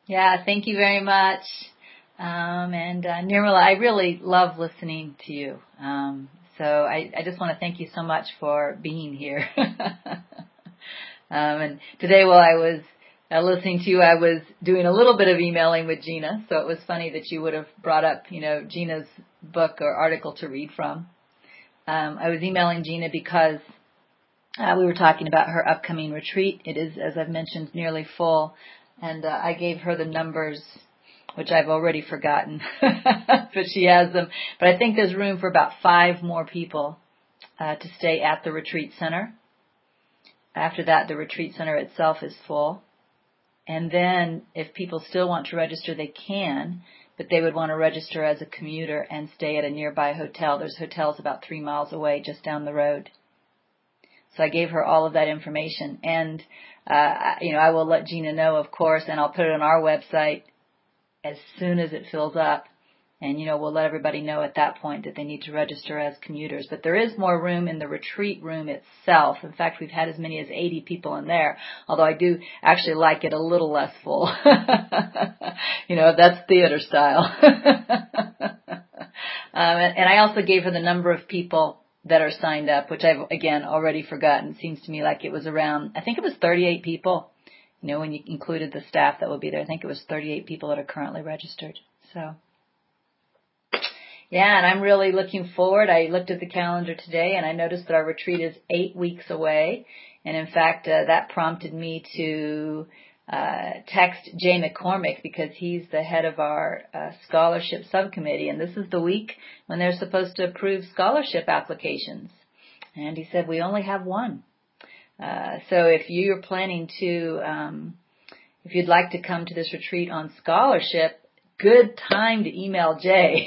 Yeah, thank you very much. And Nirmala, I really love listening to you. So I just want to thank you so much for being here. And today while I was listening to you, I was doing a little bit of emailing with Gina. So it was funny that you would have brought up, Gina's book or article to read from. I was emailing Gina because we were talking about her upcoming retreat. It is, as I've mentioned, nearly full. And I gave her the numbers, which I've already forgotten, but she has them. But I think there's room for about 5 more people to stay at the retreat center. After that, the retreat center itself is full. And then if people still want to register, they can, but they would want to register as a commuter and stay at a nearby hotel. There's hotels about 3 miles away, just down the road. So I gave her all of that information. And, I will let Gina know, of course, and I'll put it on our website as soon as it fills up. And, we'll let everybody know at that point that they need to register as commuters. But there is more room in the retreat room itself. In fact, we've had as many as 80 people in there, although I do actually like it a little less full. That's theater style. And I also gave her the number of people that are signed up, which I've, again, already forgotten. It seems to me like it was around, I think it was 38 people, when you included the staff that will be there. I think it was 38 people that are currently registered. So, yeah, and I'm really looking forward. I looked at the calendar today, and I noticed that our retreat is 8 weeks away. And, in fact, that prompted me to text Jay McCormick because he's the head of our scholarship subcommittee, and this is the week when they're supposed to approve scholarship applications. And he said, we only have one. So if you're planning to, if you'd like to come to this retreat on scholarship, good time to email Jay.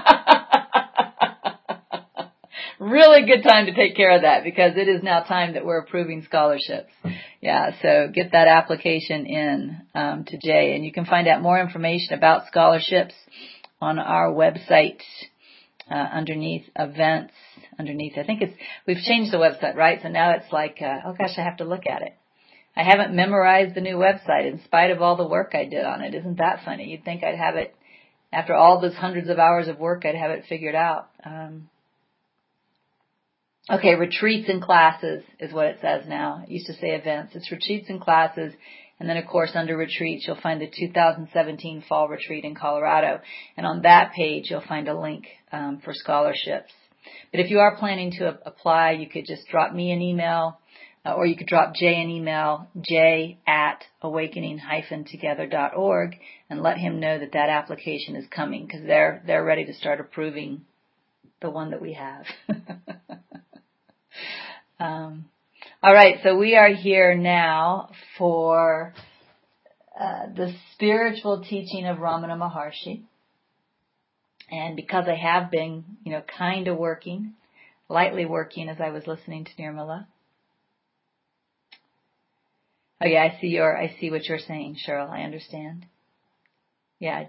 Really good time to take care of that because it is now time that we're approving scholarships. Yeah, so get that application in to Jay. And you can find out more information about scholarships on our website underneath events. I think we've changed the website, right? So now it's like, oh gosh, I have to look at it. I haven't memorized the new website in spite of all the work I did on it. Isn't that funny? You'd think I'd have it, after all those hundreds of hours of work, I'd have it figured out. Okay, retreats and classes is what it says now. It used to say events. It's retreats and classes. And then, of course, under retreats, you'll find the 2017 fall retreat in Colorado. And on that page, you'll find a link for scholarships. But if you are planning to apply, you could just drop me an email, or you could drop Jay an email, jay@awakening-together.org, and let him know that application is coming because they're ready to start approving the one that we have. All right, so we are here now for the spiritual teaching of Ramana Maharshi. And because I have been, kind of working, lightly working as I was listening to Nirmala. Oh yeah, I see what you're saying, Cheryl. I understand. Yeah,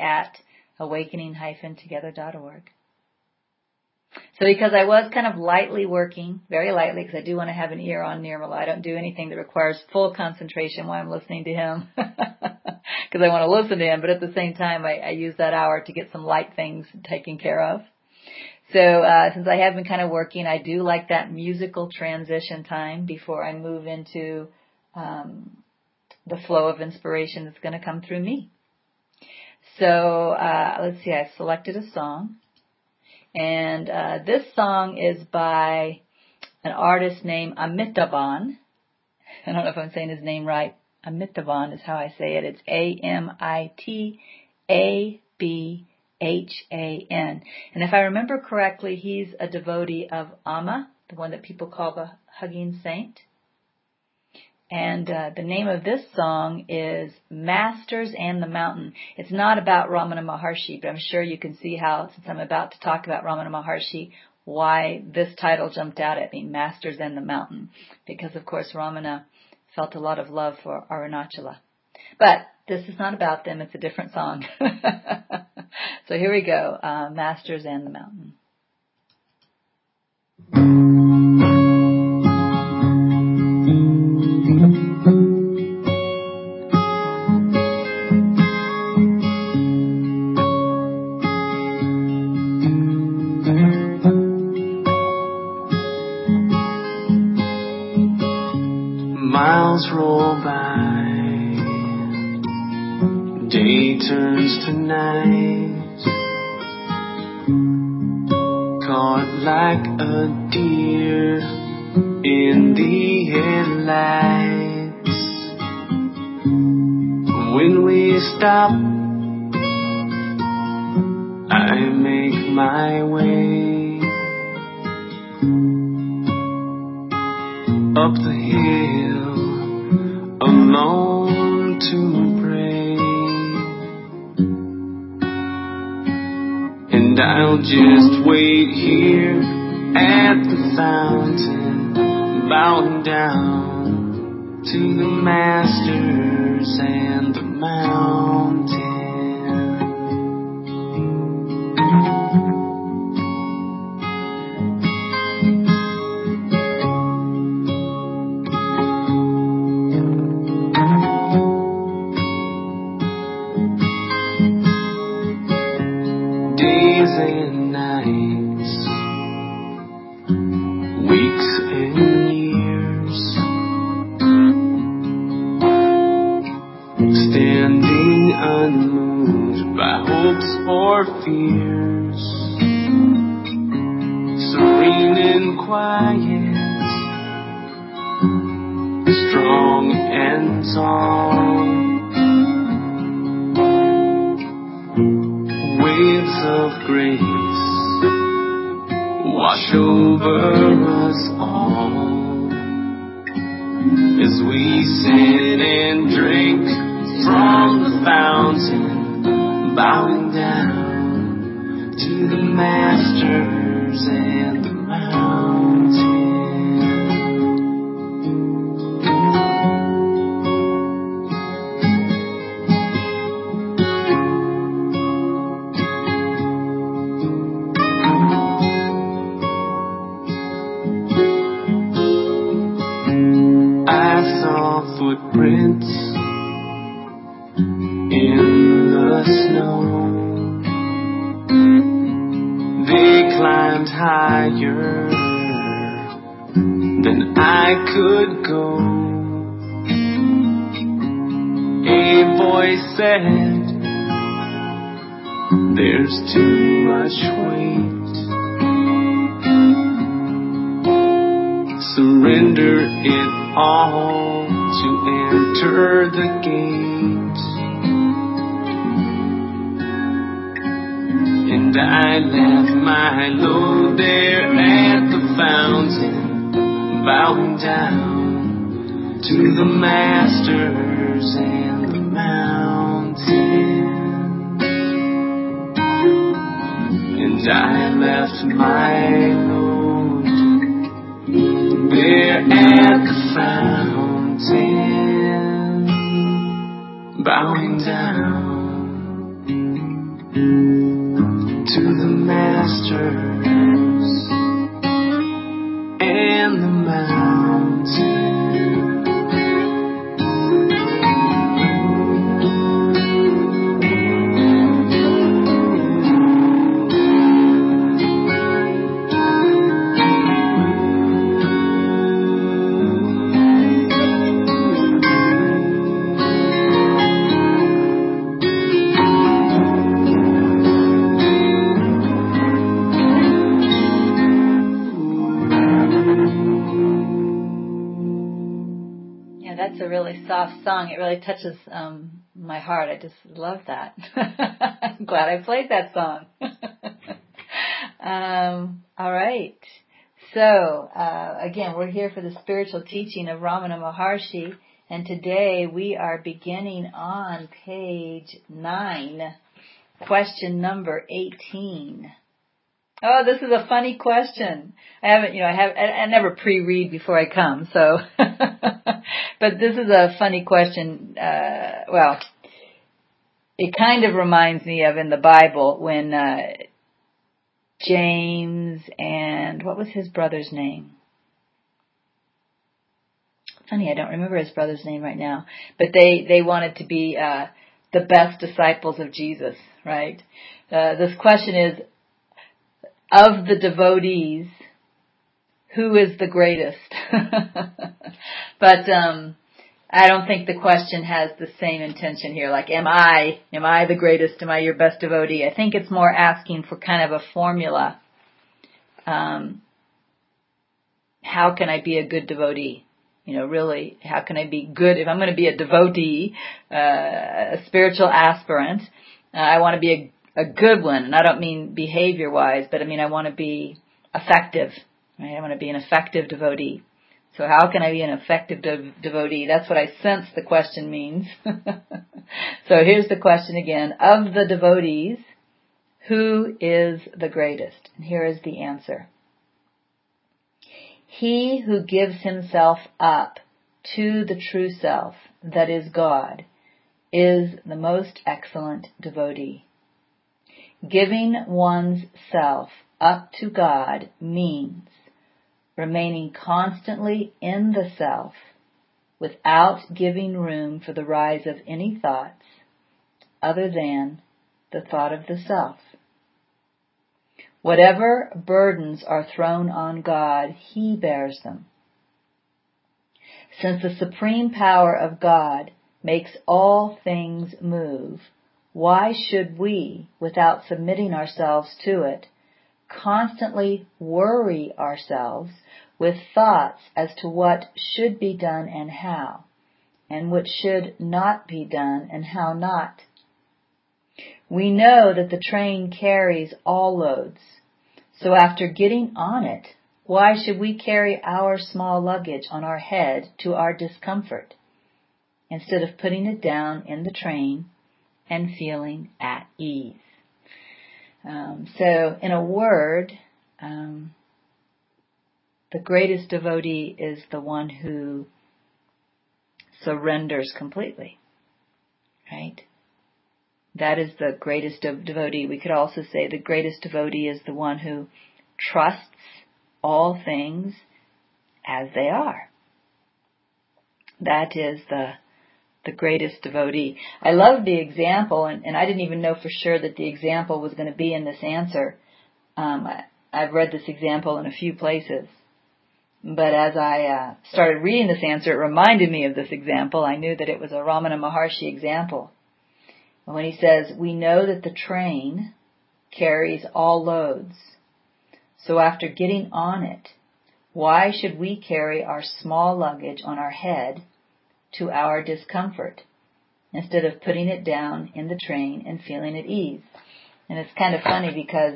jay@awakening-together.org. So because I was kind of lightly working, very lightly, because I do want to have an ear on Nirmala. I don't do anything that requires full concentration while I'm listening to him, because I want to listen to him, but at the same time, I use that hour to get some light things taken care of. So since I have been kind of working, I do like that musical transition time before I move into the flow of inspiration that's going to come through me. So let's see, I selected a song. And this song is by an artist named Amitabhan. I don't know if I'm saying his name right. Amitabhan is how I say it. It's Amitabhan. And if I remember correctly, he's a devotee of Amma, the one that people call the hugging saint. And the name of this song is Masters and the Mountain. It's not about Ramana Maharshi, but I'm sure you can see how, since I'm about to talk about Ramana Maharshi, why this title jumped out at me, Masters and the Mountain. Because, of course, Ramana felt a lot of love for Arunachala. But this is not about them. It's a different song. So here we go, Masters and the Mountain. miles roll by, day turns to night, caught like a deer in the headlights. When we stop, I make my way up the hill, alone to pray. And I'll just wait here at the fountain, bowing down to the masters and the mountain. Days and nights, weeks and years, standing unmoved by hopes or fears, serene and quiet, strong and tall. Waves of grace wash over us all as we sit and drink from the fountain, bowing down to the masters and the mountain. Footprints in the snow, they climbed higher than I could go. A voice said, there's too much weight, surrender it all to enter the gate. And I left my load there at the fountain, bowing down to the masters and the mountain. And I left my load there at the fountain, bowing down to the masters and the mountain. That's a really soft song. It really touches my heart. I just love that. I'm glad I played that song. All right. So, again, we're here for the spiritual teaching of Ramana Maharshi, and today we are beginning on page 9, question number 18. Oh, this is a funny question. I never pre-read before I come, so, but this is a funny question. Well, it kind of reminds me of in the Bible when, James and, what was his brother's name? Funny, I don't remember his brother's name right now, but they wanted to be, the best disciples of Jesus, right? This question is, of the devotees, who is the greatest? But I don't think the question has the same intention here. Like, am I the greatest? Am I your best devotee? I think it's more asking for kind of a formula. How can I be a good devotee? Really, how can I be good? If I'm going to be a devotee, a spiritual aspirant, I want to be a good one. And I don't mean behavior-wise, but I mean I want to be effective. Right? I want to be an effective devotee. So how can I be an effective devotee? That's what I sense the question means. So here's the question again. Of the devotees, who is the greatest? And here is the answer. He who gives himself up to the true self, that is God, is the most excellent devotee. Giving one's self up to God means remaining constantly in the self without giving room for the rise of any thoughts other than the thought of the self. Whatever burdens are thrown on God, He bears them. Since the supreme power of God makes all things move, why should we, without submitting ourselves to it, constantly worry ourselves with thoughts as to what should be done and how, and what should not be done and how not? We know that the train carries all loads, so after getting on it, why should we carry our small luggage on our head to our discomfort, instead of putting it down in the train and feeling at ease? So, in a word, the greatest devotee is the one who surrenders completely, right? That is the greatest devotee. We could also say the greatest devotee is the one who trusts all things as they are. That is the greatest devotee. I love the example, and I didn't even know for sure that the example was going to be in this answer. I've read this example in a few places. But as I started reading this answer, it reminded me of this example. I knew that it was a Ramana Maharshi example. When he says, we know that the train carries all loads. So after getting on it, why should we carry our small luggage on our head to our discomfort, instead of putting it down in the train and feeling at ease? And it's kind of funny because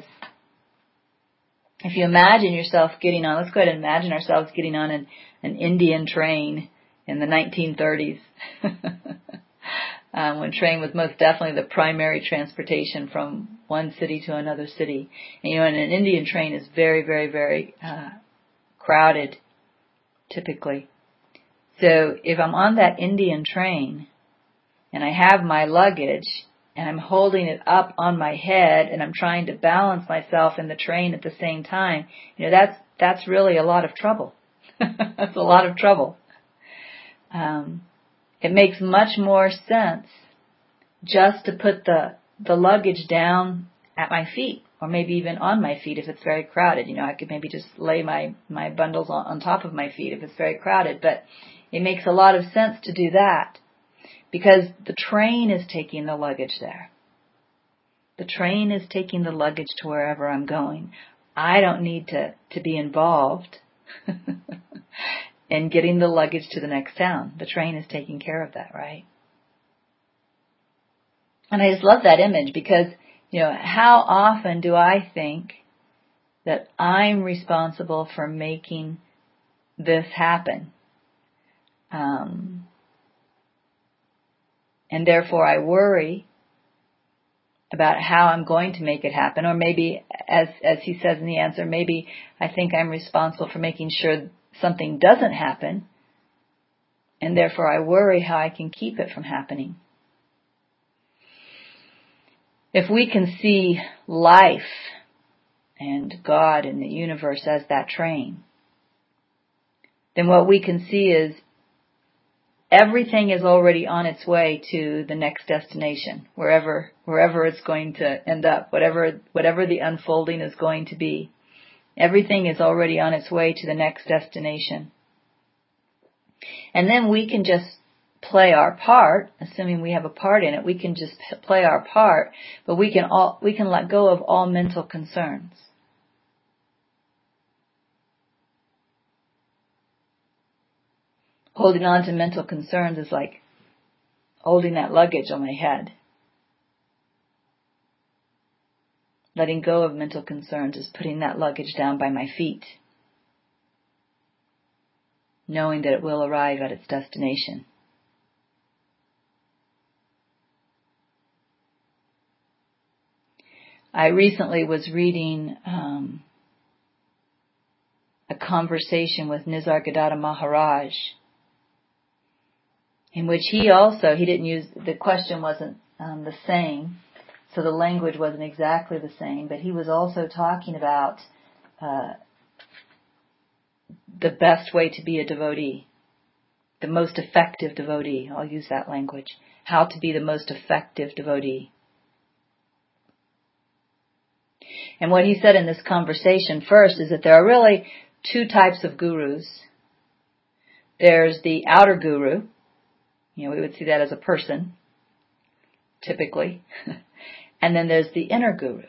if you imagine yourself getting on, let's go ahead and imagine ourselves getting on an Indian train in the 1930s. When train was most definitely the primary transportation from one city to another city. And, and an Indian train is very, very, very crowded, typically. So if I'm on that Indian train and I have my luggage and I'm holding it up on my head and I'm trying to balance myself in the train at the same time, that's really a lot of trouble. That's a lot of trouble. It makes much more sense just to put the luggage down at my feet, or maybe even on my feet if it's very crowded. I could maybe just lay my bundles on top of my feet if it's very crowded. But it makes a lot of sense to do that because the train is taking the luggage there. The train is taking the luggage to wherever I'm going. I don't need to be involved in getting the luggage to the next town. The train is taking care of that, right? And I just love that image because, how often do I think that I'm responsible for making this happen? And therefore I worry about how I'm going to make it happen. Or maybe, as he says in the answer, maybe I think I'm responsible for making sure something doesn't happen, and therefore I worry how I can keep it from happening. If we can see life and God and the universe as that train, then what we can see is everything is already on its way to the next destination, wherever it's going to end up, whatever the unfolding is going to be. Everything is already on its way to the next destination. And then we can just play our part, assuming we have a part in it. We can just play our part, but we can let go of all mental concerns. Holding on to mental concerns is like holding that luggage on my head. Letting go of mental concerns is putting that luggage down by my feet, knowing that it will arrive at its destination. I recently was reading a conversation with Nisargadatta Maharaj, in which he didn't use, the question wasn't the same, so the language wasn't exactly the same, but he was also talking about the best way to be a devotee, the most effective devotee. I'll use that language. How to be the most effective devotee. And what he said in this conversation first is that there are really two types of gurus. There's the outer guru. We would see that as a person, typically. And then there's the inner guru.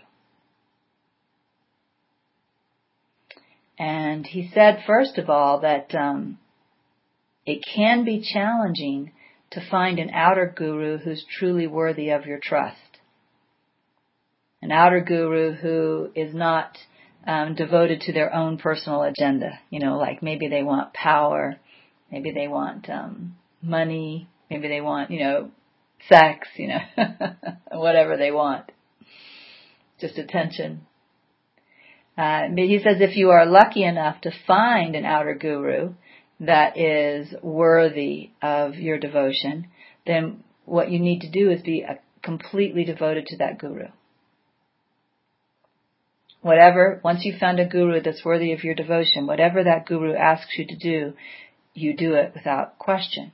And he said, first of all, that it can be challenging to find an outer guru who's truly worthy of your trust. An outer guru who is not devoted to their own personal agenda. Like maybe they want power, maybe they want money, maybe they want, sex, whatever they want. Just attention. But he says if you are lucky enough to find an outer guru that is worthy of your devotion, then what you need to do is be completely devoted to that guru. Once you've found a guru that's worthy of your devotion, whatever that guru asks you to do, you do it without question.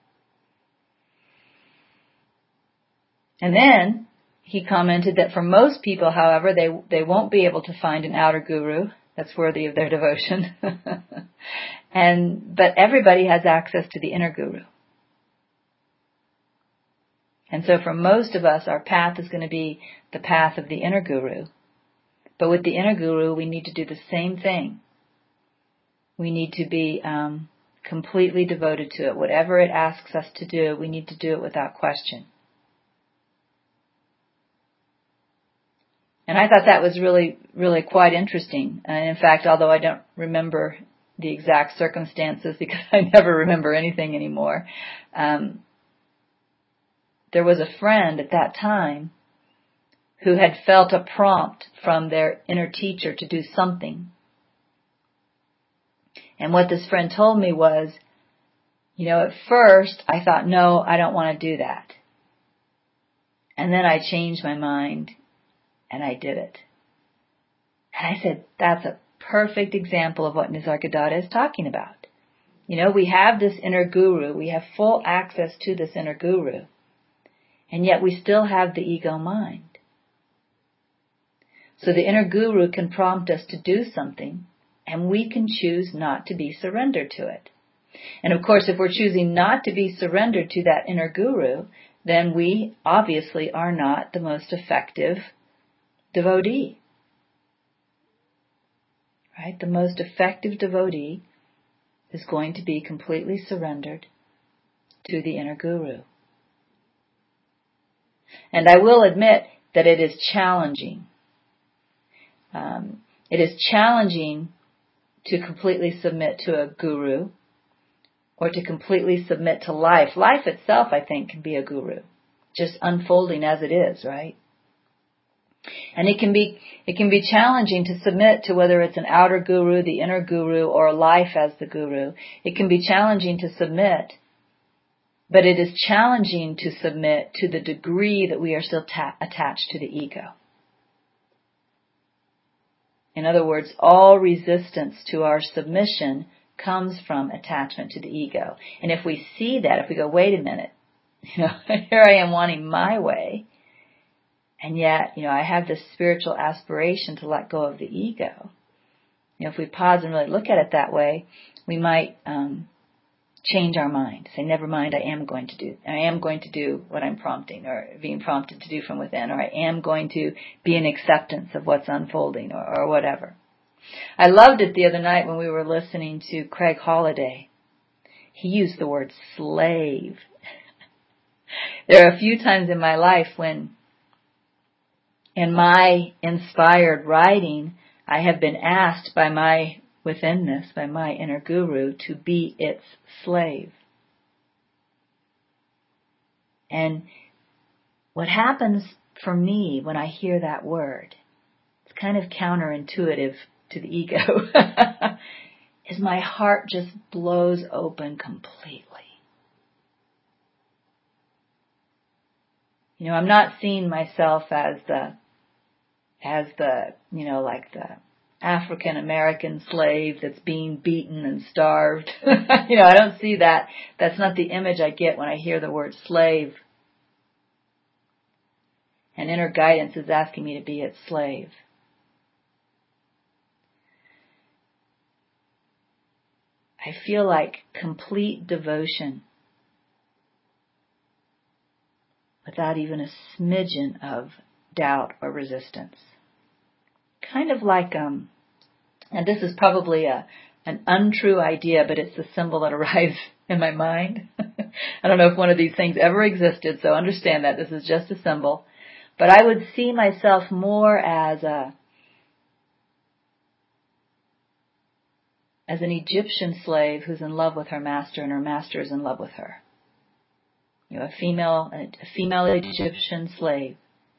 And then he commented that for most people, however, they won't be able to find an outer guru that's worthy of their devotion. But everybody has access to the inner guru. And so for most of us, our path is going to be the path of the inner guru. But with the inner guru, we need to do the same thing. We need to be completely devoted to it. Whatever it asks us to do, we need to do it without question. And I thought that was really, really quite interesting. And in fact, although I don't remember the exact circumstances because I never remember anything anymore, there was a friend at that time who had felt a prompt from their inner teacher to do something. And what this friend told me was, at first I thought, no, I don't want to do that. And then I changed my mind and I did it. And I said, that's a perfect example of what Nisargadatta is talking about. We have this inner guru. We have full access to this inner guru. And yet we still have the ego mind. So the inner guru can prompt us to do something, and we can choose not to be surrendered to it. And of course, if we're choosing not to be surrendered to that inner guru, then we obviously are not the most effective devotee. Right? The most effective devotee is going to be completely surrendered to the inner guru. And I will admit that it is challenging. It is challenging to completely submit to a guru or to completely submit to life. Life itself, I think, can be a guru, just unfolding as it is, right? And it can be challenging to submit to whether it's an outer guru, the inner guru, or life as the guru. It can be challenging to submit, but it is challenging to submit to the degree that we are still attached to the ego. In other words, all resistance to our submission comes from attachment to the ego. And if we see that, if we go, wait a minute, here I am wanting my way, and yet, I have this spiritual aspiration to let go of the ego. If we pause and really look at it that way, we might change our mind. Say, never mind, I am going to do what I'm prompting or being prompted to do from within, or I am going to be in acceptance of what's unfolding, or whatever. I loved it the other night when we were listening to Craig Holliday. He used the word slave. There are a few times in my life when, in my inspired writing, I have been asked by my withinness, by my inner guru, to be its slave. And what happens for me when I hear that word, it's kind of counterintuitive to the ego, is my heart just blows open completely. You know, I'm not seeing myself as the like the African American slave that's being beaten and starved. I don't see that. That's not the image I get when I hear the word slave. And inner guidance is asking me to be its slave. I feel like complete devotion without even a smidgen of doubt or resistance. Kind of like, and this is probably an untrue idea, but it's the symbol that arrives in my mind. I don't know if one of these things ever existed, so understand that this is just a symbol. But I would see myself more as an Egyptian slave who's in love with her master, and her master is in love with her. You know, a female Egyptian slave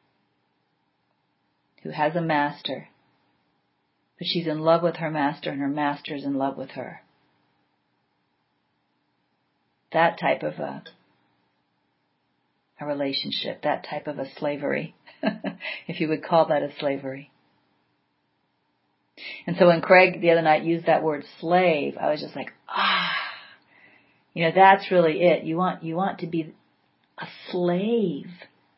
who has a master, but she's in love with her master, and her master is in love with her. That type of a relationship, that type of a slavery, if you would call that a slavery. And so when Craig the other night used that word slave, I was just like, that's really it. You want to be a slave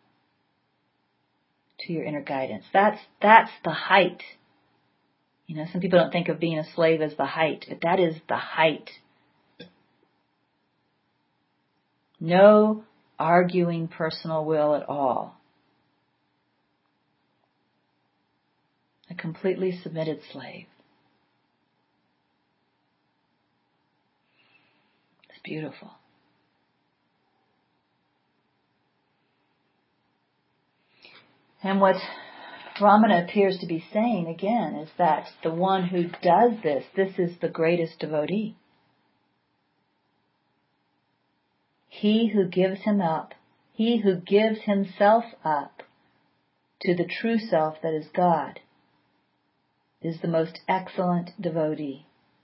to your inner guidance. That's the height. Some people don't think of being a slave as the height, but that is the height. No arguing personal will at all. A completely submitted slave. It's beautiful. And what Ramana appears to be saying again is that the one who does this is the greatest devotee. He who gives himself up to the true self that is God, is the most excellent devotee.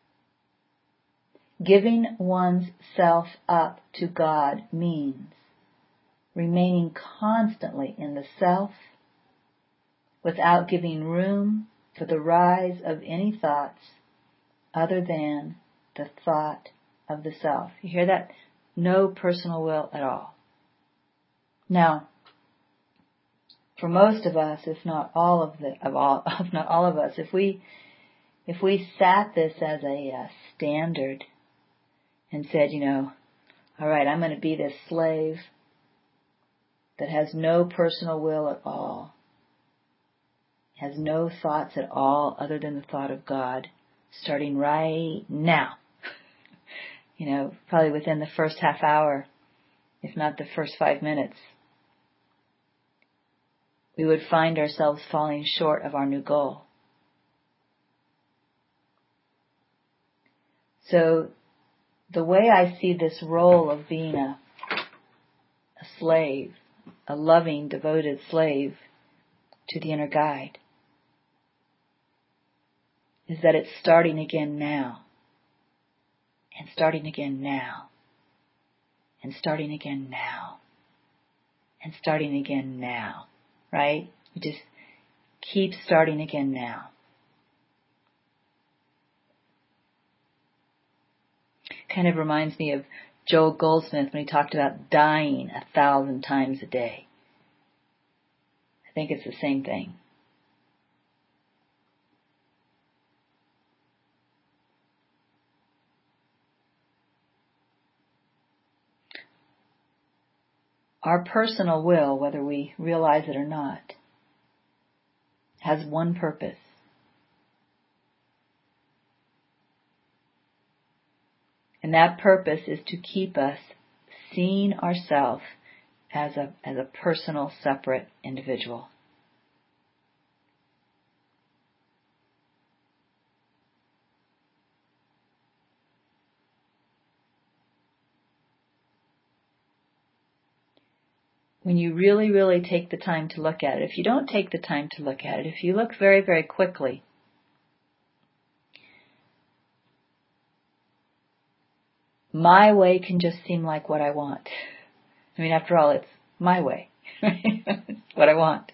Giving one's self up to God means remaining constantly in the self without giving room for the rise of any thoughts other than the thought of the self. You hear that? No personal will at all. Now, for most of us, if not all of us, if we sat this as a standard and said, all right, I'm going to be this slave that has no personal will at all, has no thoughts at all other than the thought of God, starting right now. Probably within the first half hour, if not the first 5 minutes, we would find ourselves falling short of our new goal. So the way I see this role of being a slave, a loving, devoted slave to the inner guide, is that it's starting again now, and starting again now, and starting again now, and starting again now, right? You just keep starting again now. Kind of reminds me of Joel Goldsmith when he talked about dying 1,000 times a day. I think it's the same thing. Our personal will, whether we realize it or not, has one purpose. And that purpose is to keep us seeing ourselves as a personal, separate individual. When you really, really take the time to look at it, if you don't take the time to look at it, if you look very, very quickly, my way can just seem like what I want. I mean, after all, it's my way. It's what I want.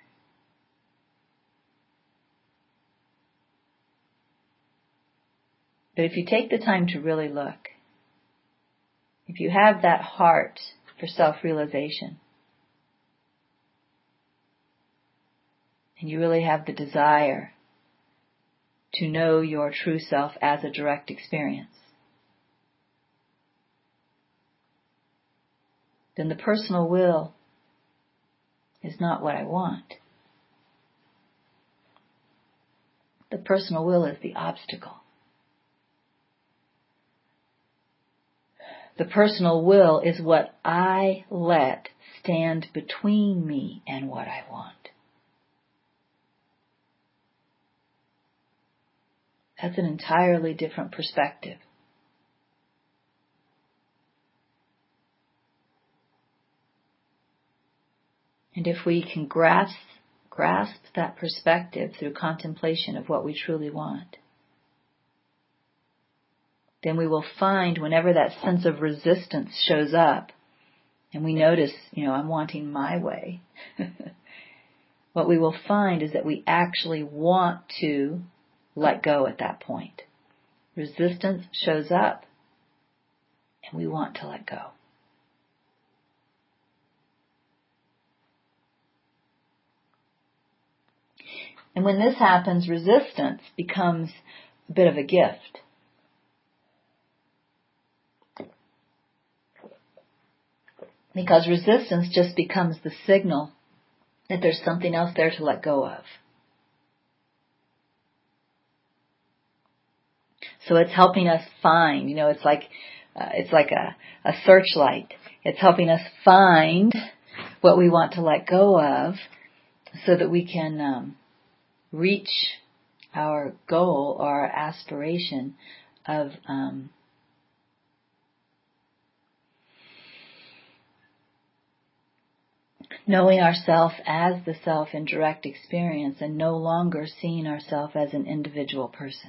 But if you take the time to really look, if you have that heart for self-realization, and you really have the desire to know your true self as a direct experience, then the personal will is not what I want. The personal will is the obstacle. The personal will is what I let stand between me and what I want. That's an entirely different perspective. And if we can grasp that perspective through contemplation of what we truly want, then we will find whenever that sense of resistance shows up, and we notice, I'm wanting my way, what we will find is that we actually want to let go at that point. Resistance shows up, and we want to let go. And when this happens, resistance becomes a bit of a gift. Because resistance just becomes the signal that there's something else there to let go of. So it's helping us find, it's like a searchlight. It's helping us find what we want to let go of so that we can reach our goal or our aspiration of knowing ourselves as the self in direct experience and no longer seeing ourselves as an individual person.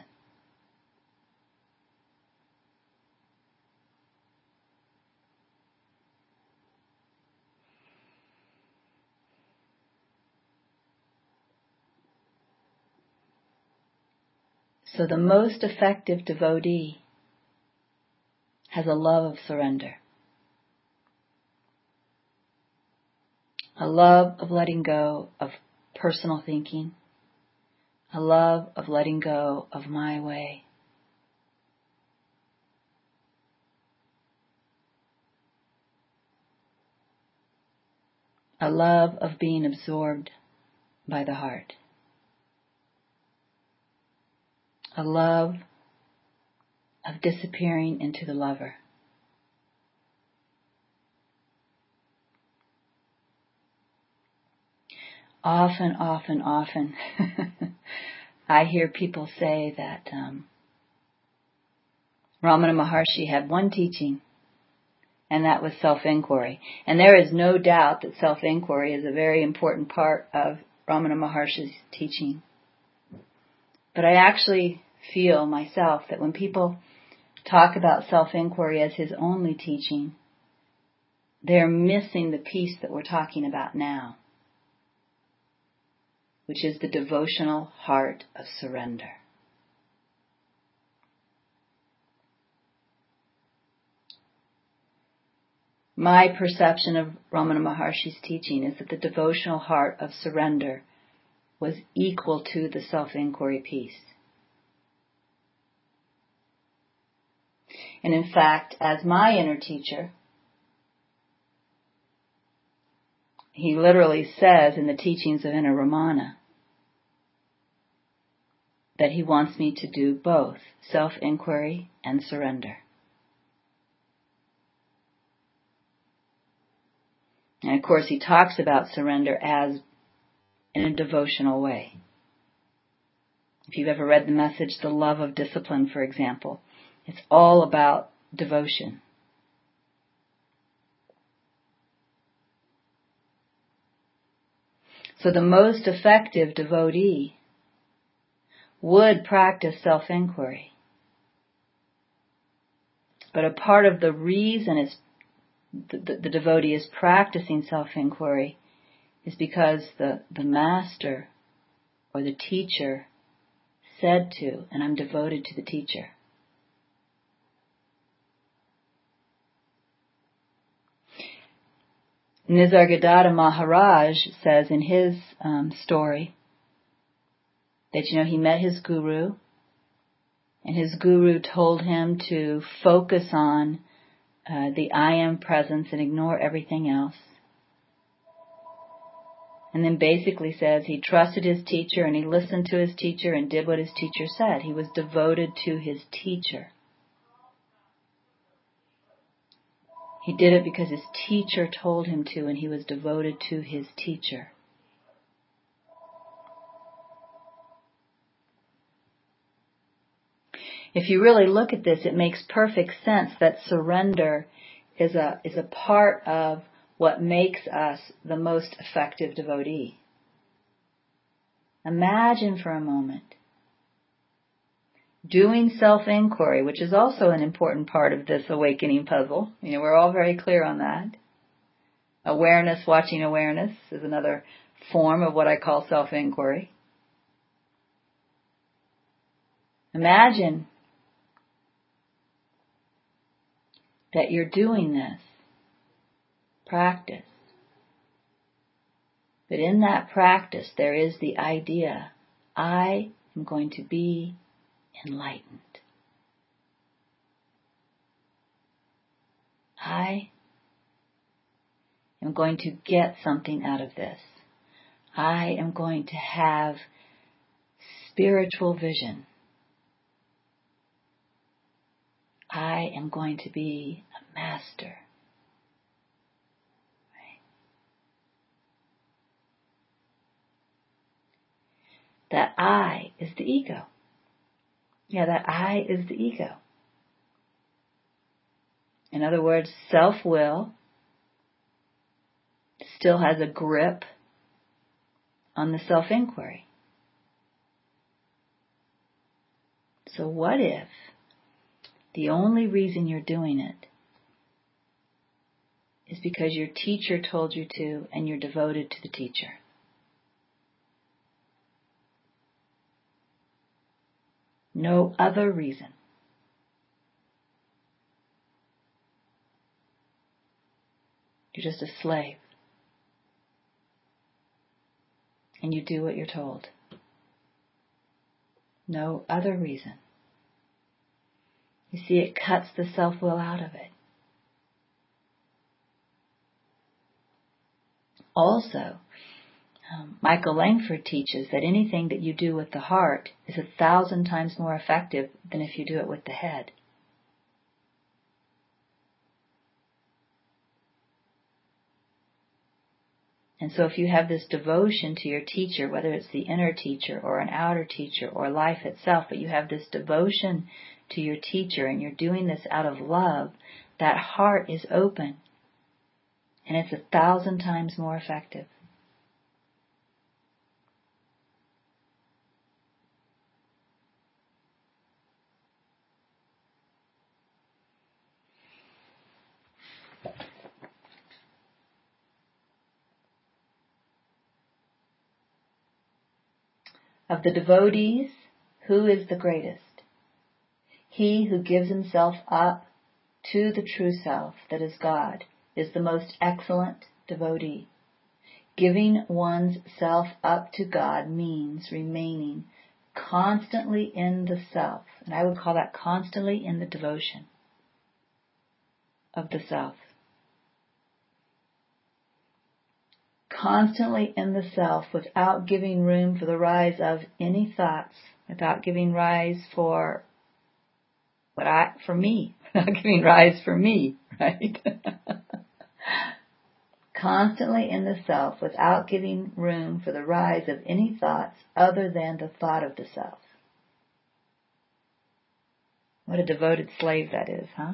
So the most effective devotee has a love of surrender. A love of letting go of personal thinking. A love of letting go of my way. A love of being absorbed by the heart. A love of disappearing into the lover. Often, I hear people say that Ramana Maharshi had one teaching, and that was self-inquiry. And there is no doubt that self-inquiry is a very important part of Ramana Maharshi's teaching. But I actually feel myself that when people talk about self-inquiry as his only teaching, they're missing the piece that we're talking about now, which is the devotional heart of surrender. My perception of Ramana Maharshi's teaching is that the devotional heart of surrender was equal to the self-inquiry piece. And in fact, as my inner teacher, he literally says in the teachings of Inner Ramana that he wants me to do both self-inquiry and surrender. And of course, he talks about surrender as in a devotional way. If you've ever read the message, The Love of Discipline, for example, it's all about devotion. So the most effective devotee would practice self-inquiry. But a part of the reason is the devotee is practicing self-inquiry is because the master or the teacher said to, and I'm devoted to the teacher. Nisargadatta Maharaj says in his story that, he met his guru, and his guru told him to focus on the I Am presence and ignore everything else. And then basically says he trusted his teacher and he listened to his teacher and did what his teacher said. He was devoted to his teacher. He did it because his teacher told him to, and he was devoted to his teacher. If you really look at this, it makes perfect sense that surrender is a part of what makes us the most effective devotee. Imagine for a moment doing self-inquiry, which is also an important part of this awakening puzzle. We're all very clear on that. Awareness, watching awareness is another form of what I call self-inquiry. Imagine that you're doing this practice. But in that practice, there is the idea, I am going to be enlightened. I am going to get something out of this. I am going to have spiritual vision. I am going to be a master. That I is the ego. That I is the ego. In other words, self-will still has a grip on the self-inquiry. So what if the only reason you're doing it is because your teacher told you to and you're devoted to the teacher? No other reason. You're just a slave. And you do what you're told. No other reason. You see, it cuts the self-will out of it. Also, Michael Langford teaches that anything that you do with the heart is 1,000 times more effective than if you do it with the head. And so if you have this devotion to your teacher, whether it's the inner teacher or an outer teacher or life itself, but you have this devotion to your teacher and you're doing this out of love, that heart is open and it's 1,000 times more effective. Of the devotees, who is the greatest? He who gives himself up to the true self, that is God, is the most excellent devotee. Giving one's self up to God means remaining constantly in the self, and I would call that constantly in the devotion of the self. constantly in the self without giving room for the rise of any thoughts, without giving rise for me, without giving rise for me, right? Constantly in the self without giving room for the rise of any thoughts other than the thought of the self. What a devoted slave that is, huh?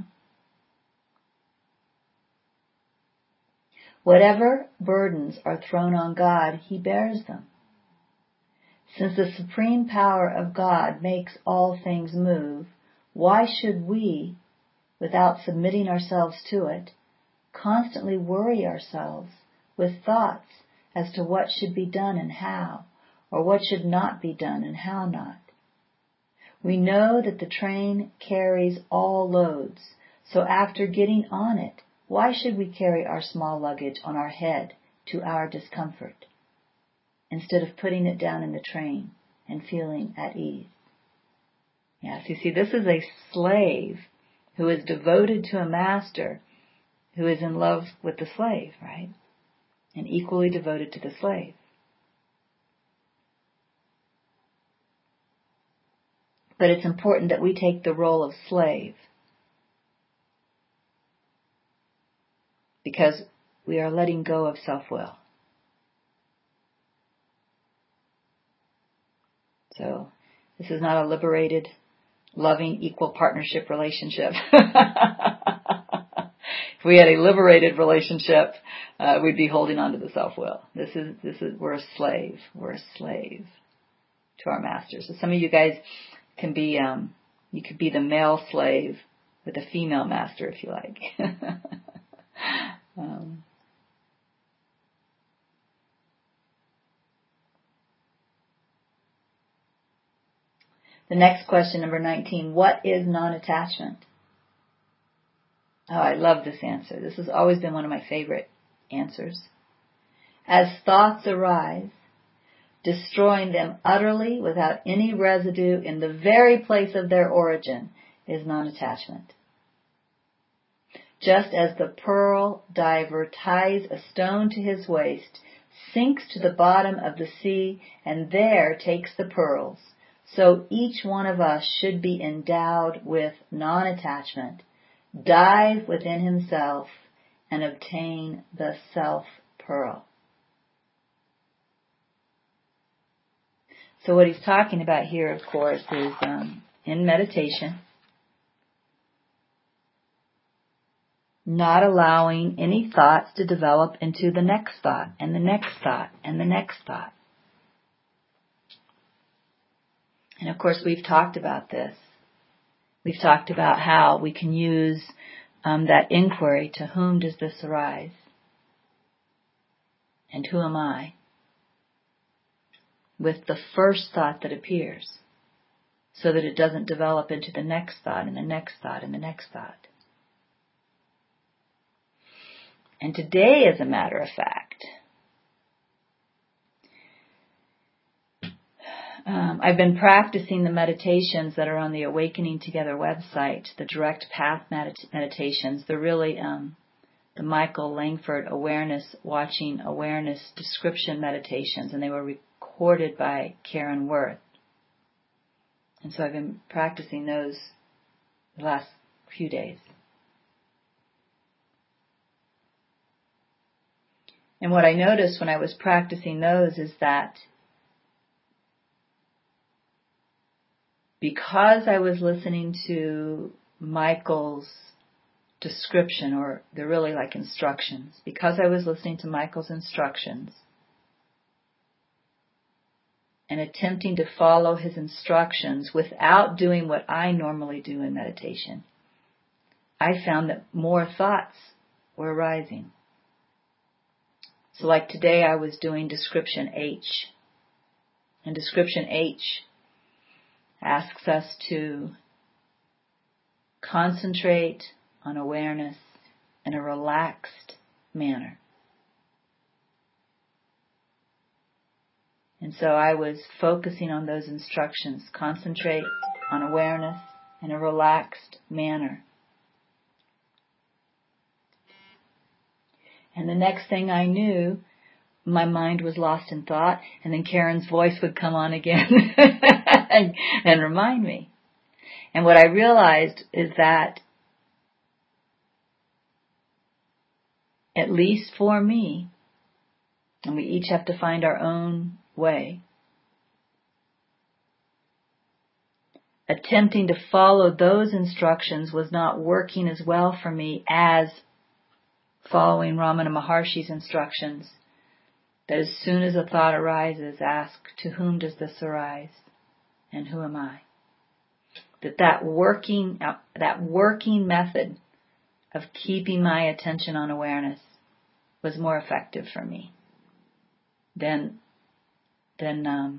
Whatever burdens are thrown on God, He bears them. Since the supreme power of God makes all things move, why should we, without submitting ourselves to it, constantly worry ourselves with thoughts as to what should be done and how, or what should not be done and how not? We know that the train carries all loads, so after getting on it, why should we carry our small luggage on our head to our discomfort, instead of putting it down in the train and feeling at ease? Yes, you see, this is a slave who is devoted to a master who is in love with the slave, right? And equally devoted to the slave. But it's important that we take the role of slave, because we are letting go of self-will. So this is not a liberated, loving, equal partnership relationship. If we had a liberated relationship, we'd be holding on to the self-will. We're a slave. We're a slave to our masters. So some of you guys can be, you could be the male slave with a female master, if you like. The next question, number 19, what is non-attachment? Oh, I love this answer. This has always been one of my favorite answers. As thoughts arise, destroying them utterly without any residue in the very place of their origin is non-attachment. Just as the pearl diver ties a stone to his waist, sinks to the bottom of the sea, and there takes the pearls, so each one of us should be endowed with non-attachment, dive within himself, and obtain the self-pearl. So what he's talking about here, of course, is in meditation, not allowing any thoughts to develop into the next thought, and the next thought, and the next thought. And of course, we've talked about this. We've talked about how we can use that inquiry, to whom does this arise? And who am I? With the first thought that appears, so that it doesn't develop into the next thought, and the next thought, and the next thought. And today, as a matter of fact, I've been practicing the meditations that are on the Awakening Together website, the direct path meditations. They're really the Michael Langford Watching Awareness Description meditations, and they were recorded by Karen Worth. And so I've been practicing those the last few days. And what I noticed when I was practicing those is that because I was listening to Michael's description, or they're really like instructions, because I was listening to Michael's instructions and attempting to follow his instructions without doing what I normally do in meditation, I found that more thoughts were arising. So like today I was doing description H. And description H asks us to concentrate on awareness in a relaxed manner. And so I was focusing on those instructions. Concentrate on awareness in a relaxed manner. And the next thing I knew, my mind was lost in thought, and then Karen's voice would come on again and remind me. And what I realized is that, at least for me, and we each have to find our own way, attempting to follow those instructions was not working as well for me as following Ramana Maharshi's instructions, that as soon as a thought arises, ask, to whom does this arise and who am I? That working method of keeping my attention on awareness was more effective for me than the,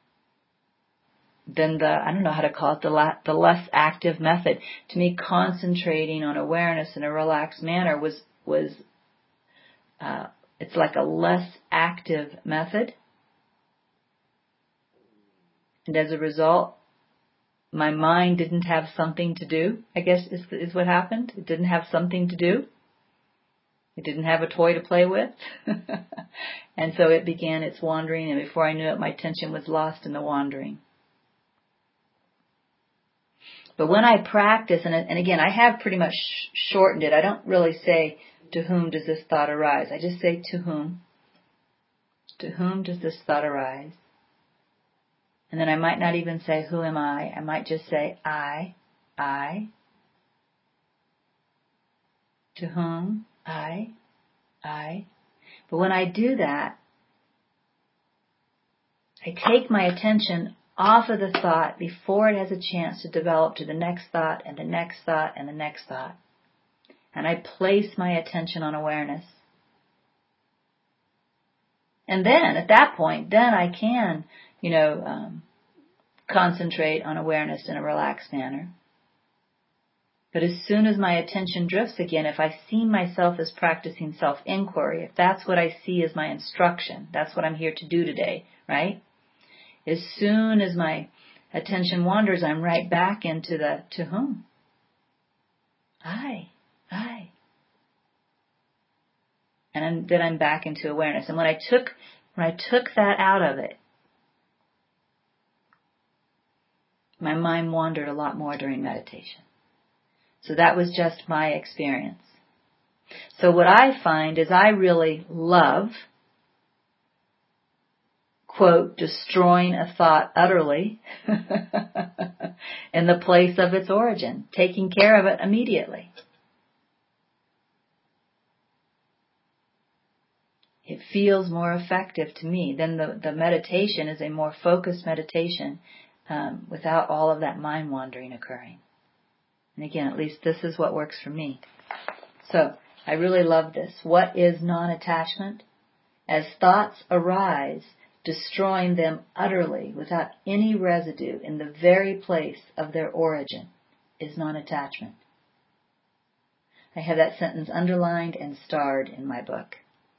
I don't know how to call it, the less active method. To me, concentrating on awareness in a relaxed manner was it's like a less active method. And as a result, my mind didn't have something to do, I guess is what happened. It didn't have something to do. It didn't have a toy to play with. And so it began its wandering, and before I knew it, my attention was lost in the wandering. But when I practice, and again, I have pretty much shortened it. I don't really say, to whom does this thought arise? I just say, to whom? To whom does this thought arise? And then I might not even say, who am I? I might just say, I. To whom? I. But when I do that, I take my attention off of the thought before it has a chance to develop to the next thought and the next thought and the next thought. And I place my attention on awareness. And then, at that point, then I can, concentrate on awareness in a relaxed manner. But as soon as my attention drifts again, if I see myself as practicing self-inquiry, if that's what I see as my instruction, that's what I'm here to do today, right? As soon as my attention wanders, I'm right back into the to whom? I. And then I'm back into awareness. And when I took that out of it, my mind wandered a lot more during meditation. So that was just my experience. So what I find is I really love, quote, destroying a thought utterly in the place of its origin, taking care of it immediately. It feels more effective to me. Then the meditation is a more focused meditation without all of that mind wandering occurring. And again, at least this is what works for me. So, I really love this. What is non-attachment? As thoughts arise, destroying them utterly without any residue in the very place of their origin is non-attachment. I have that sentence underlined and starred in my book.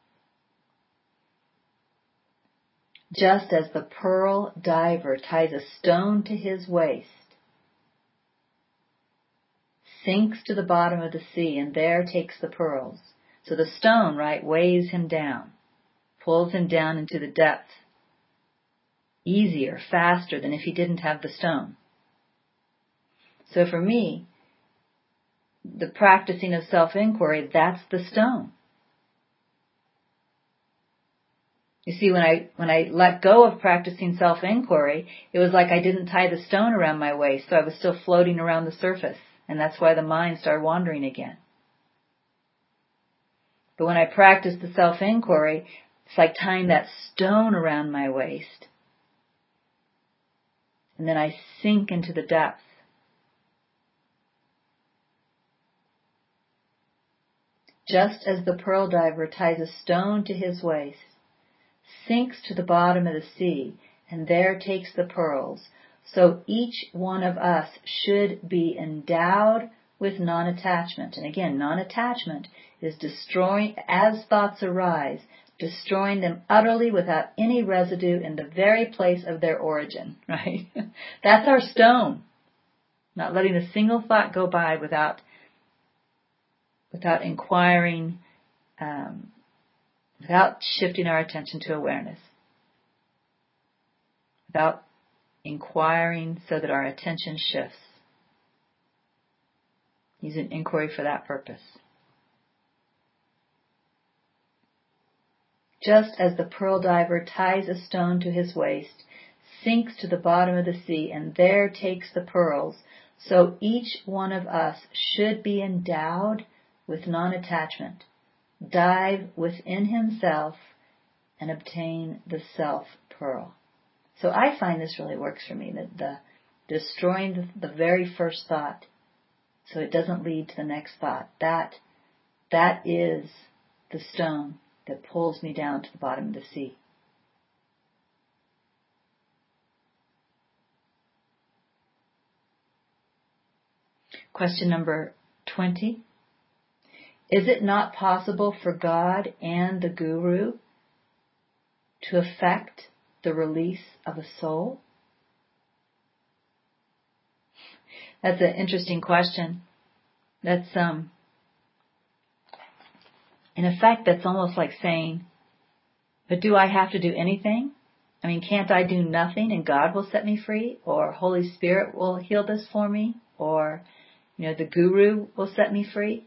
Just as the pearl diver ties a stone to his waist, sinks to the bottom of the sea, and there takes the pearls. So the stone, right, weighs him down, pulls him down into the depth, easier, faster than if he didn't have the stone. So for me, the practicing of self-inquiry, that's the stone. You see, when I let go of practicing self-inquiry, it was like I didn't tie the stone around my waist, so I was still floating around the surface. And that's why the mind started wandering again. But when I practice the self-inquiry, it's like tying that stone around my waist. And then I sink into the depth. Just as the pearl diver ties a stone to his waist, sinks to the bottom of the sea, and there takes the pearls, so each one of us should be endowed with non-attachment. And again, non-attachment is destroying, as thoughts arise, destroying them utterly without any residue in the very place of their origin, right? That's our stone. Not letting a single thought go by without inquiring, without shifting our attention to awareness, without inquiring so that our attention shifts. Use an inquiry for that purpose. Just as the pearl diver ties a stone to his waist, sinks to the bottom of the sea, and there takes the pearls, so each one of us should be endowed with non-attachment, dive within himself, and obtain the self-pearl. So I find this really works for me, that the destroying the very first thought so it doesn't lead to the next thought. That is the stone that pulls me down to the bottom of the sea. Question number 20. Is it not possible for God and the Guru to effect the release of a soul? That's an interesting question. That's in effect, that's almost like saying, but do I have to do anything? I mean, can't I do nothing and God will set me free? Or Holy Spirit will heal this for me? Or, the Guru will set me free?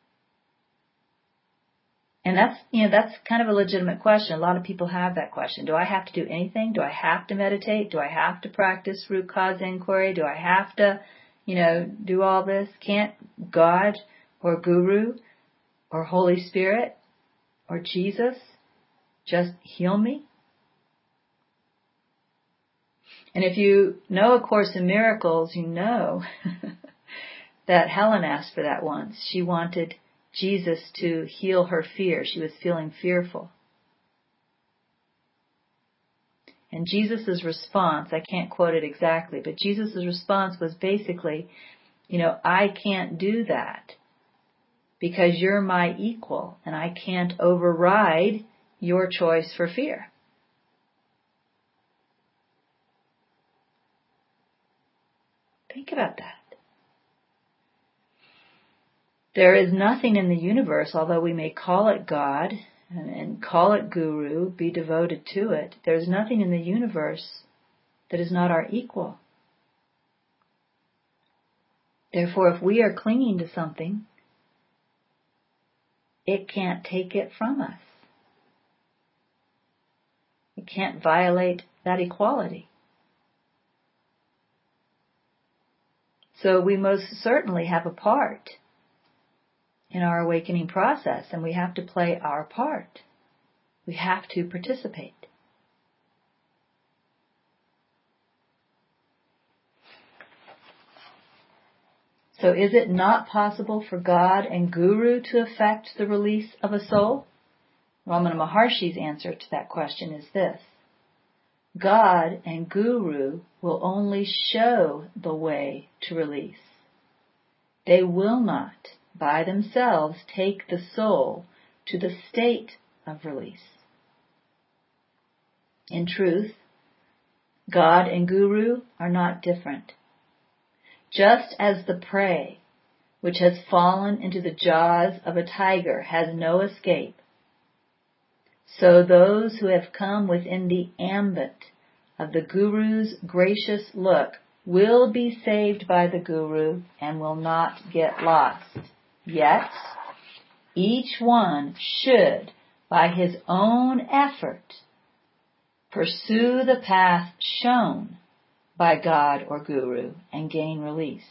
And that's kind of a legitimate question. A lot of people have that question. Do I have to do anything? Do I have to meditate? Do I have to practice root cause inquiry? Do I have to, do all this? Can't God or Guru or Holy Spirit or Jesus just heal me? And if you know A Course in Miracles, you know that Helen asked for that once. She wanted Jesus to heal her fear. She was feeling fearful. And Jesus' response, I can't quote it exactly, but Jesus' response was basically, I can't do that because you're my equal and I can't override your choice for fear. Think about that. There is nothing in the universe, although we may call it God and call it Guru, be devoted to it, there's nothing in the universe that is not our equal. Therefore, if we are clinging to something, it can't take it from us. It can't violate that equality. So we most certainly have a part in our awakening process, and we have to play our part. We have to participate. So is it not possible for God and Guru to effect the release of a soul? Ramana Maharshi's answer to that question is this: God and Guru will only show the way to release. They will not, by themselves, take the soul to the state of release. In truth, God and Guru are not different. Just as the prey, which has fallen into the jaws of a tiger, has no escape, so those who have come within the ambit of the Guru's gracious look will be saved by the Guru and will not get lost. Yet, each one should, by his own effort, pursue the path shown by God or Guru and gain release.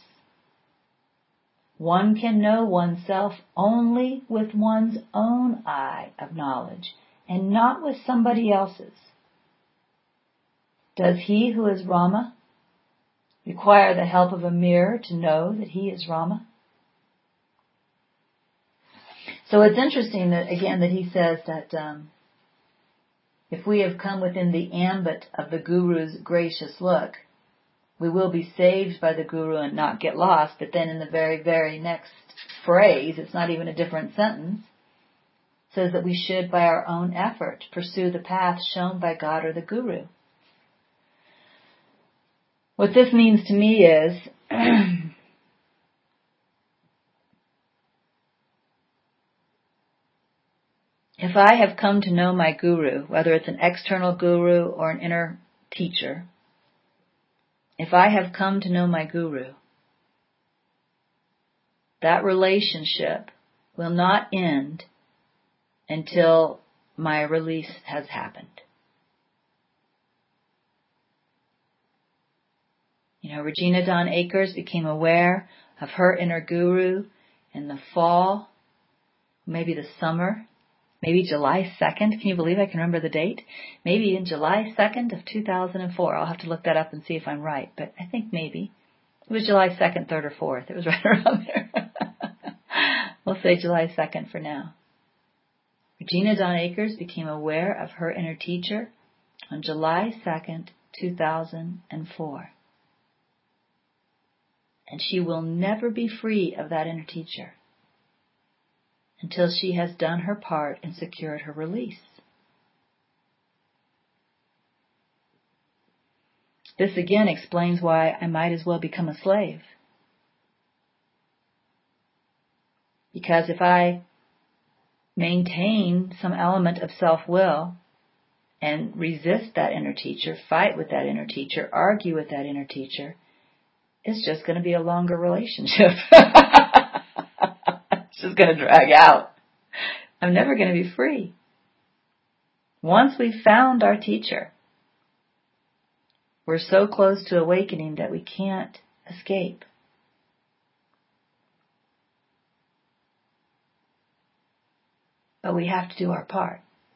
One can know oneself only with one's own eye of knowledge and not with somebody else's. Does he who is Rama require the help of a mirror to know that he is Rama? So it's interesting that he says that if we have come within the ambit of the Guru's gracious look, we will be saved by the Guru and not get lost. But then in the very, very next phrase, it's not even a different sentence, says that we should, by our own effort, pursue the path shown by God or the Guru. What this means to me is If I have come to know my guru, whether it's an external guru or an inner teacher, if I have come to know my guru, that relationship will not end until my release has happened. Regina Dawn Akers became aware of her inner guru in the fall, maybe the summer, maybe July 2nd. Can you believe I can remember the date? Maybe in July 2nd of 2004. I'll have to look that up and see if I'm right, but I think maybe. It was July 2nd, 3rd, or 4th. It was right around there. We'll say July 2nd for now. Regina Dawn Akers became aware of her inner teacher on July 2nd, 2004. And she will never be free of that inner teacher until she has done her part and secured her release. This again explains why I might as well become a slave. Because if I maintain some element of self-will and resist that inner teacher, fight with that inner teacher, argue with that inner teacher, it's just going to be a longer relationship. It's just going to drag out. I'm never going to be free. Once we've found our teacher, we're so close to awakening that we can't escape. But we have to do our part.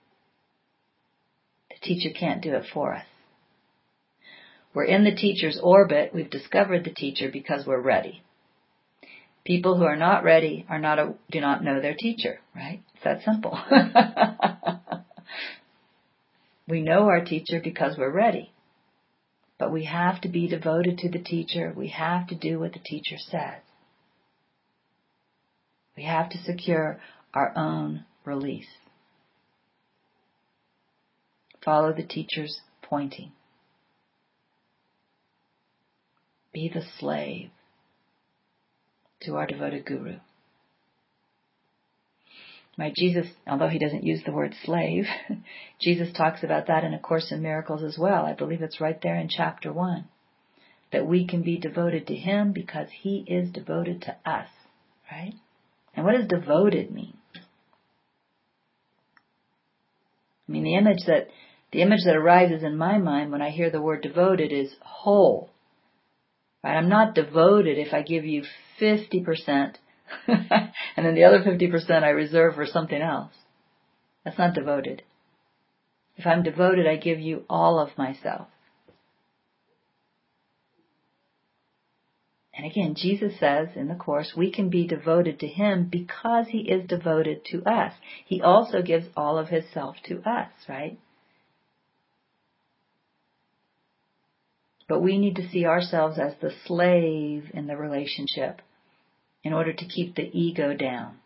The teacher can't do it for us. We're in the teacher's orbit. We've discovered the teacher because we're ready. People who are not ready do not know their teacher, right? It's that simple. We know our teacher because we're ready. But we have to be devoted to the teacher. We have to do what the teacher says. We have to secure our own release. Follow the teacher's pointing. Be the slave to our devoted guru. My Jesus, although he doesn't use the word slave, Jesus talks about that in A Course in Miracles as well. I believe it's right there in chapter 1. That we can be devoted to him because he is devoted to us, right? And what does devoted mean? I mean, the image that arises in my mind when I hear the word devoted is whole. Right? I'm not devoted if I give you 50% and then the other 50% I reserve for something else. That's not devoted. If I'm devoted, I give you all of myself. And again, Jesus says in the Course, we can be devoted to him because he is devoted to us. He also gives all of his self to us, right? But we need to see ourselves as the slave in the relationship in order to keep the ego down.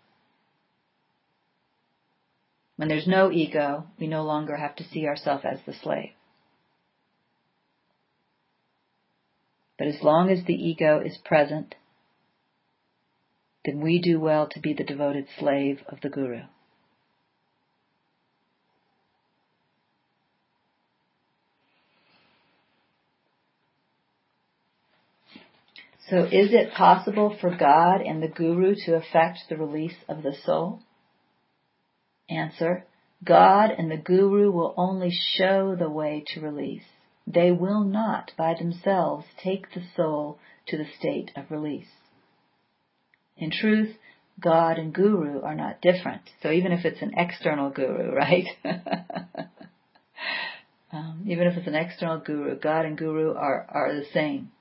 When there's no ego, we no longer have to see ourselves as the slave. But as long as the ego is present, then we do well to be the devoted slave of the Guru. So is it possible for God and the Guru to affect the release of the soul? Answer: God and the Guru will only show the way to release. They will not, by themselves, take the soul to the state of release. In truth, God and Guru are not different. So even if it's an external Guru, right? Even if it's an external Guru, God and Guru are the same.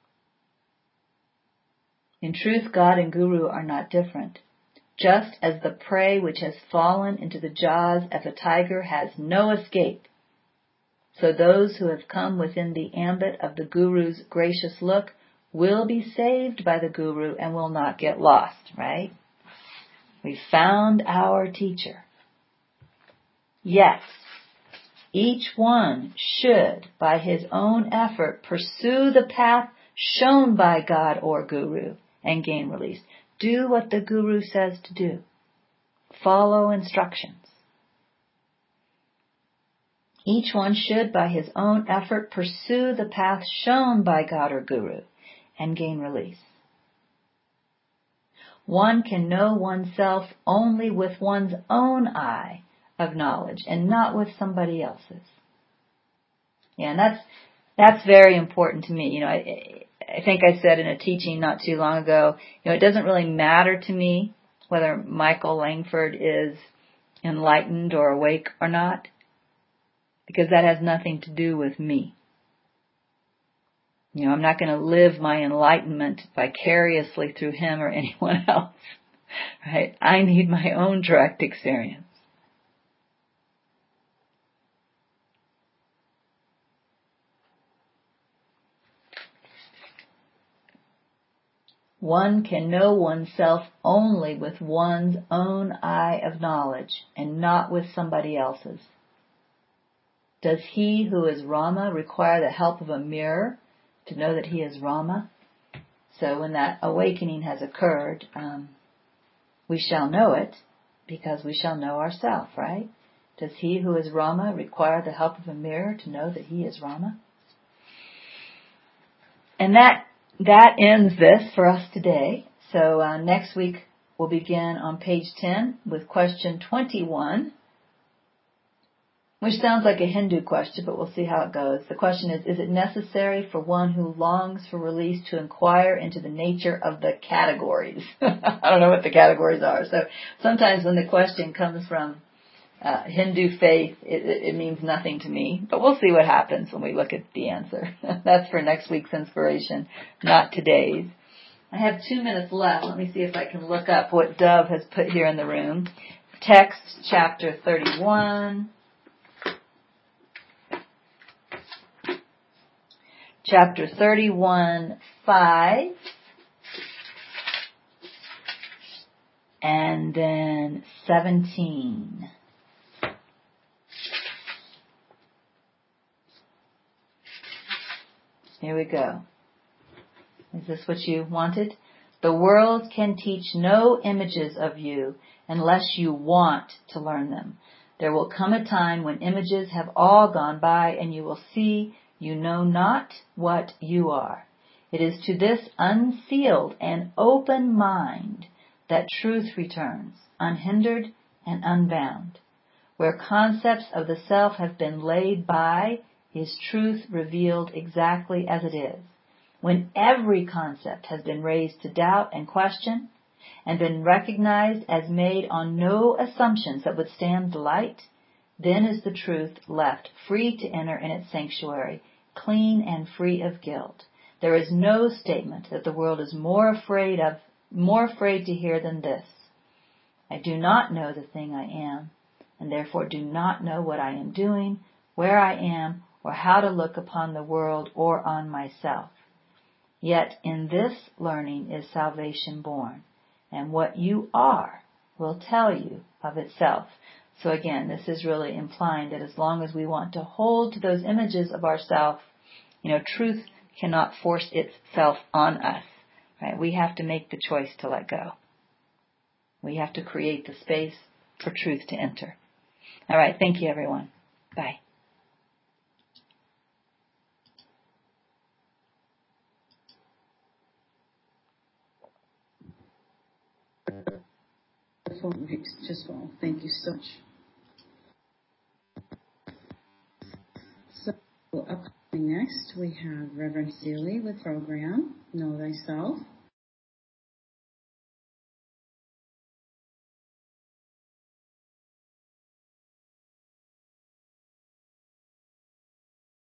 In truth, God and Guru are not different. Just as the prey which has fallen into the jaws of a tiger has no escape, so those who have come within the ambit of the Guru's gracious look will be saved by the Guru and will not get lost, right? We found our teacher. Yes, each one should, by his own effort, pursue the path shown by God or Guru and gain release. Do what the Guru says to do. Follow instructions. Each one should, by his own effort, pursue the path shown by God or Guru and gain release. One can know oneself only with one's own eye of knowledge and not with somebody else's. Yeah, and that's very important to me. I think I said in a teaching not too long ago, it doesn't really matter to me whether Michael Langford is enlightened or awake or not, because that has nothing to do with me. I'm not going to live my enlightenment vicariously through him or anyone else, right? I need my own direct experience. One can know oneself only with one's own eye of knowledge and not with somebody else's. Does he who is Rama require the help of a mirror to know that he is Rama? So when that awakening has occurred, we shall know it because we shall know ourselves, right? Does he who is Rama require the help of a mirror to know that he is Rama? And that ends this for us today. So next week we'll begin on page 10 with question 21, which sounds like a Hindu question, but we'll see how it goes. The question is it necessary for one who longs for release to inquire into the nature of the categories? I don't know what the categories are. So sometimes when the question comes from Hindu faith, it means nothing to me. But we'll see what happens when we look at the answer. That's for next week's inspiration, not today's. I have 2 minutes left. Let me see if I can look up what Dove has put here in the room. Text, chapter 31. Chapter 31, 5. And then 17. Here we go. Is this what you wanted? The world can teach no images of you unless you want to learn them. There will come a time when images have all gone by and you will see you know not what you are. It is to this unsealed and open mind that truth returns, unhindered and unbound. Where concepts of the self have been laid by, is truth revealed exactly as it is. When every concept has been raised to doubt and question, and been recognized as made on no assumptions that would stand the light, then is the truth left free to enter in its sanctuary, clean and free of guilt. There is no statement that the world is more afraid to hear than this. I do not know the thing I am, and therefore do not know what I am doing, where I am, or how to look upon the world or on myself. Yet in this learning is salvation born, and what you are will tell you of itself. So again, this is really implying that as long as we want to hold to those images of ourself, truth cannot force itself on us. Right? We have to make the choice to let go. We have to create the space for truth to enter. All right, thank you, everyone. Bye. Just well, thank you so much. So upcoming next, we have Reverend Seeley with program Know Thyself.